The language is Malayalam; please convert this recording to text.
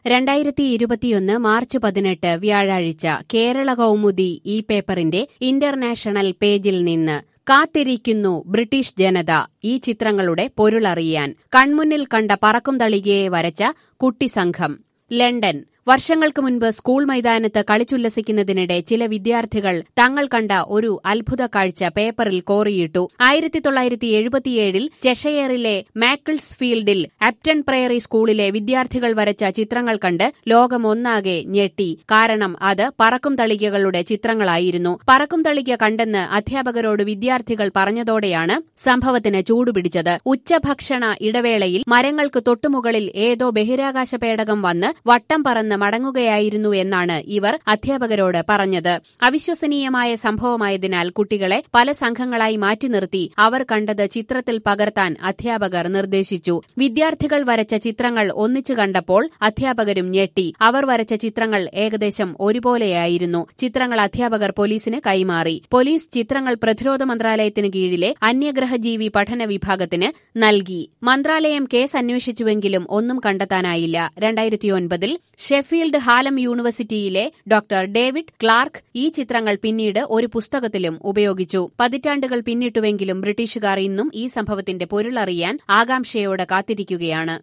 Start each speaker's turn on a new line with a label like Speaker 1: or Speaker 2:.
Speaker 1: 2021 മാർച്ച് 18 വ്യാഴാഴ്ച കേരള കൗമുദി ഈ പേപ്പറിന്റെ ഇന്റർനാഷണൽ പേജിൽ നിന്ന് കാത്തിരിക്കുന്നു ബ്രിട്ടീഷ് ജനത ഈ ചിത്രങ്ങളുടെ പൊരുളറിയാൻ കൺമുന്നിൽ കണ്ട പറക്കും തളികയെ വരച്ച കുട്ടിസംഘം. ലണ്ടൻ. വർഷങ്ങൾക്ക് മുൻപ് സ്കൂൾ മൈതാനത്ത് കളിച്ചുല്ലസിക്കുന്നതിനിടെ ചില വിദ്യാർത്ഥികൾ തങ്ങൾ കണ്ട ഒരു അത്ഭുത കാഴ്ച പേപ്പറിൽ കോറിയിട്ടു. 1977 ചെഷയറിലെ മാക്കിൾസ് ഫീൽഡിൽ അപ്റ്റൺ പ്രയറി സ്കൂളിലെ വിദ്യാർത്ഥികൾ വരച്ച ചിത്രങ്ങൾ കണ്ട് ലോകമൊന്നാകെ ഞെട്ടി. കാരണം അത് പറക്കും തളികകളുടെ ചിത്രങ്ങളായിരുന്നു. പറക്കും തളിക കണ്ടെന്ന് അധ്യാപകരോട് വിദ്യാർത്ഥികൾ പറഞ്ഞതോടെയാണ് സംഭവത്തിന് ചൂടുപിടിച്ചത്. ഉച്ചഭക്ഷണ ഇടവേളയിൽ മരങ്ങൾക്ക് തൊട്ടുമുകളിൽ ഏതോ ബഹിരാകാശ പേടകം വന്ന് വട്ടം പറന്ന് മടങ്ങുകയായിരുന്നു എന്നാണ് ഇവർ അധ്യാപകരോട് പറഞ്ഞത്. അവിശ്വസനീയമായ സംഭവമായതിനാൽ കുട്ടികളെ പല സംഘങ്ങളായി മാറ്റി നിർത്തി അവർ കണ്ടത് ചിത്രത്തിൽ പകർത്താൻ അധ്യാപകർ നിർദ്ദേശിച്ചു. വിദ്യാർത്ഥികൾ വരച്ച ചിത്രങ്ങൾ ഒന്നിച്ചു കണ്ടപ്പോൾ അധ്യാപകരും ഞെട്ടി. അവർ വരച്ച ചിത്രങ്ങൾ ഏകദേശം ഒരുപോലെയായിരുന്നു. ചിത്രങ്ങൾ അധ്യാപകർ പോലീസിന് കൈമാറി. പോലീസ് ചിത്രങ്ങൾ പ്രതിരോധ മന്ത്രാലയത്തിന് കീഴിലെ അന്യഗ്രഹജീവി പഠന വിഭാഗത്തിന് നൽകി. മന്ത്രാലയം കേസ് അന്വേഷിച്ചുവെങ്കിലും ഒന്നും കണ്ടെത്താനായില്ല. 2009 ഷെഫീൽഡ് ഹാലം യൂണിവേഴ്സിറ്റിയിലെ ഡോക്ടർ ഡേവിഡ് ക്ലാർക്ക് ഈ ചിത്രങ്ങൾ പിന്നീട് ഒരു പുസ്തകത്തിലും ഉപയോഗിച്ചു. പതിറ്റാണ്ടുകൾ പിന്നിട്ടുവെങ്കിലും ബ്രിട്ടീഷുകാർ ഇന്നും ഈ സംഭവത്തിന്റെ പൊരുളറിയാൻ ആകാംക്ഷയോടെ കാത്തിരിക്കുകയാണ്.